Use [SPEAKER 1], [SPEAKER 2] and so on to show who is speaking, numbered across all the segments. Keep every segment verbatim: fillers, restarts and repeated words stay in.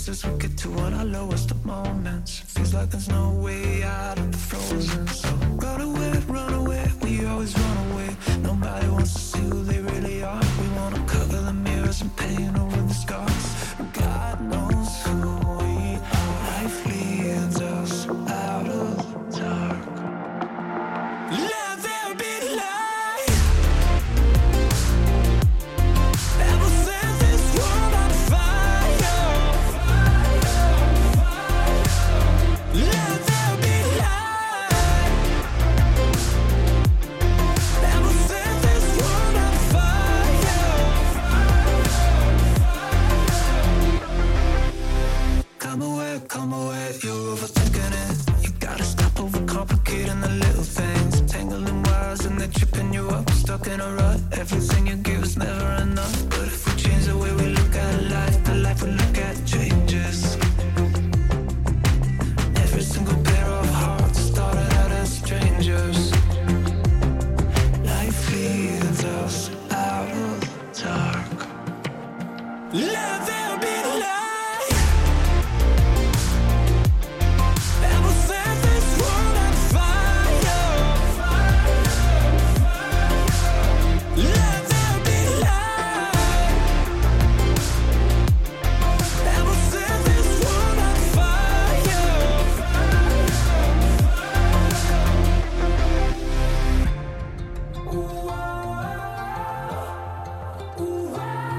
[SPEAKER 1] tears as we get to one our lowest of moments. Feels like there's no way out of the frozen. So run away, run away, we always run away. Nobody wants to see who they really are. We wanna cover the mirrors and paint over the scars. God knows who we are. Life leads us out of the dark. Let there be light. Ever set this world on fire. Let there be light. Ever set this world on fire. Come away, come away, you're overthinking it. You gotta stop overcomplicating the little things. Tangling wires and they're tripping you up. Stuck in a rut, everything you give is never enough. But if we change the way we look at life, the life we look at changes. Every single pair of hearts started out as strangers. Life leads us out of the dark. Let there be light. Ever set this world on fire. Let there be light. Ever set this world on fire. Ooh, ooh,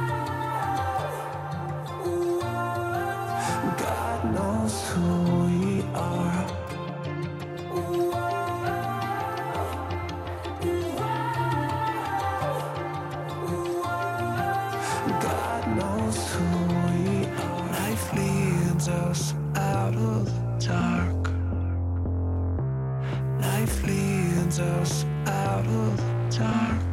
[SPEAKER 1] ooh. God knows who we are. Ooh, ooh. God knows who we are. Life leads us out of the dark. Life leads us out of the dark.